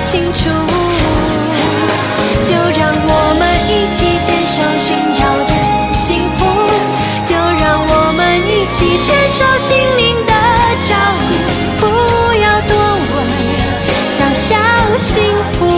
清楚。就让我们一起牵手寻找着幸福，就让我们一起牵手心灵的照顾，不要多问，小小幸福。